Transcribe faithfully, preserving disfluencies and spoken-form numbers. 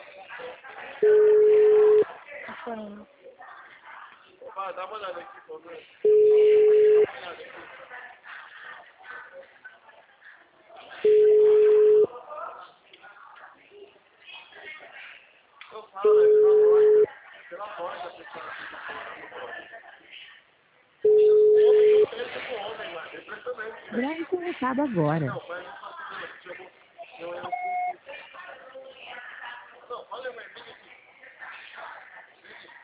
Sim. Vai, dá uma olhada aqui, por favor. Eu falo, é pela voz. Pela voz da pessoa que homem não pensa com homem, mano. É impressionante. Grave seu recado agora. Não, mas não faço não.